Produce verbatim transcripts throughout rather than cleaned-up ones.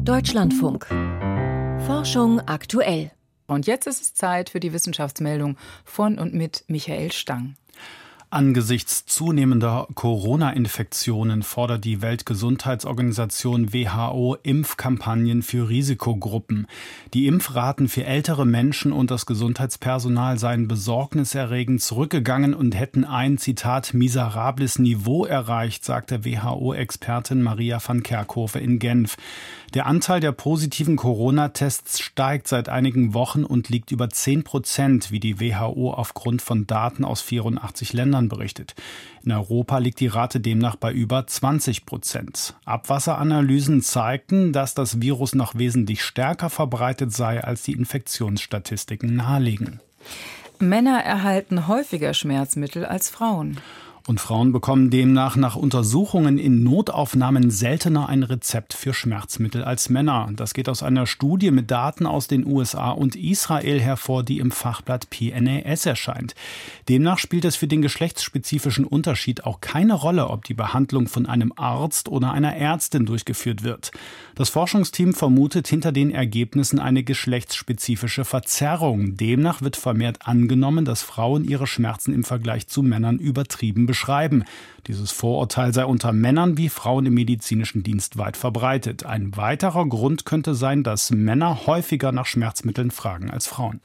Deutschlandfunk. Forschung aktuell. Und jetzt ist es Zeit für die Wissenschaftsmeldung von und mit Michael Stang. Angesichts zunehmender Corona-Infektionen fordert die Weltgesundheitsorganisation W H O Impfkampagnen für Risikogruppen. Die Impfraten für ältere Menschen und das Gesundheitspersonal seien besorgniserregend zurückgegangen und hätten ein, Zitat, miserables Niveau erreicht, sagte W H O-Expertin Maria van Kerkhove in Genf. Der Anteil der positiven Corona-Tests steigt seit einigen Wochen und liegt über zehn Prozent, wie die W H O aufgrund von Daten aus vierundachtzig Ländern berichtet. In Europa liegt die Rate demnach bei über zwanzig Prozent. Abwasseranalysen zeigten, dass das Virus noch wesentlich stärker verbreitet sei, als die Infektionsstatistiken nahelegen. Männer erhalten häufiger Schmerzmittel als Frauen. Und Frauen bekommen demnach nach Untersuchungen in Notaufnahmen seltener ein Rezept für Schmerzmittel als Männer. Das geht aus einer Studie mit Daten aus den U S A und Israel hervor, die im Fachblatt P N A S erscheint. Demnach spielt es für den geschlechtsspezifischen Unterschied auch keine Rolle, ob die Behandlung von einem Arzt oder einer Ärztin durchgeführt wird. Das Forschungsteam vermutet hinter den Ergebnissen eine geschlechtsspezifische Verzerrung. Demnach wird vermehrt angenommen, dass Frauen ihre Schmerzen im Vergleich zu Männern übertrieben beschreiben. Dieses Vorurteil sei unter Männern wie Frauen im medizinischen Dienst weit verbreitet. Ein weiterer Grund könnte sein, dass Männer häufiger nach Schmerzmitteln fragen als Frauen.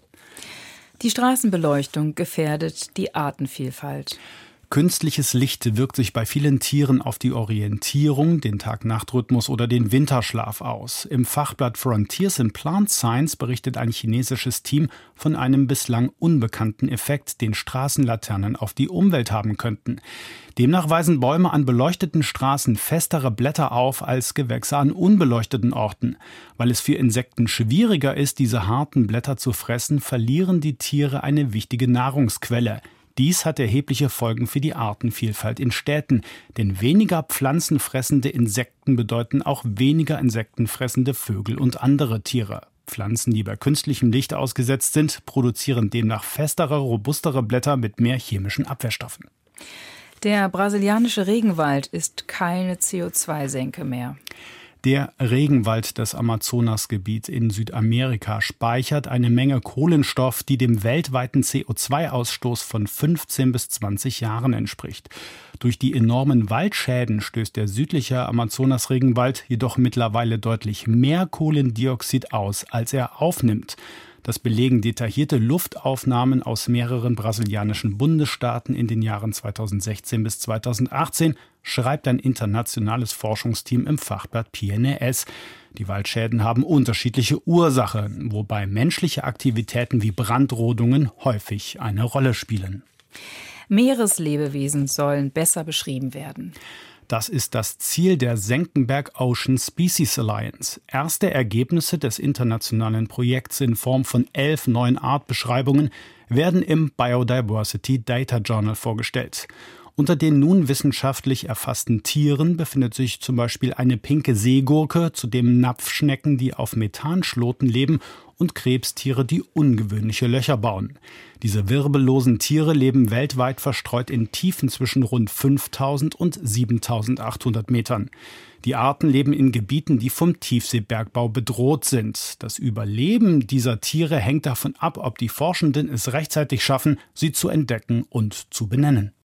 Die Straßenbeleuchtung gefährdet die Artenvielfalt. Künstliches Licht wirkt sich bei vielen Tieren auf die Orientierung, den Tag-Nacht-Rhythmus oder den Winterschlaf aus. Im Fachblatt Frontiers in Plant Science berichtet ein chinesisches Team von einem bislang unbekannten Effekt, den Straßenlaternen auf die Umwelt haben könnten. Demnach weisen Bäume an beleuchteten Straßen festere Blätter auf als Gewächse an unbeleuchteten Orten. Weil es für Insekten schwieriger ist, diese harten Blätter zu fressen, verlieren die Tiere eine wichtige Nahrungsquelle. Dies hat erhebliche Folgen für die Artenvielfalt in Städten, denn weniger pflanzenfressende Insekten bedeuten auch weniger insektenfressende Vögel und andere Tiere. Pflanzen, die bei künstlichem Licht ausgesetzt sind, produzieren demnach festere, robustere Blätter mit mehr chemischen Abwehrstoffen. Der brasilianische Regenwald ist keine C O zwei Senke mehr. Der Regenwald des Amazonasgebiets in Südamerika speichert eine Menge Kohlenstoff, die dem weltweiten C O zwei Ausstoß von fünfzehn bis zwanzig Jahren entspricht. Durch die enormen Waldschäden stößt der südliche Amazonas-Regenwald jedoch mittlerweile deutlich mehr Kohlendioxid aus, als er aufnimmt. Das belegen detaillierte Luftaufnahmen aus mehreren brasilianischen Bundesstaaten in den Jahren zweitausendsechzehn bis zweitausendachtzehn, schreibt ein internationales Forschungsteam im Fachblatt P N A S. Die Waldschäden haben unterschiedliche Ursachen, wobei menschliche Aktivitäten wie Brandrodungen häufig eine Rolle spielen. Meereslebewesen sollen besser beschrieben werden. Das ist das Ziel der Senckenberg Ocean Species Alliance. Erste Ergebnisse des internationalen Projekts in Form von elf neuen Artbeschreibungen werden im Biodiversity Data Journal vorgestellt. Unter den nun wissenschaftlich erfassten Tieren befindet sich zum Beispiel eine pinke Seegurke, zudem Napfschnecken, die auf Methanschloten leben, und Krebstiere, die ungewöhnliche Löcher bauen. Diese wirbellosen Tiere leben weltweit verstreut in Tiefen zwischen rund fünftausend und siebentausendachthundert Metern. Die Arten leben in Gebieten, die vom Tiefseebergbau bedroht sind. Das Überleben dieser Tiere hängt davon ab, ob die Forschenden es rechtzeitig schaffen, sie zu entdecken und zu benennen.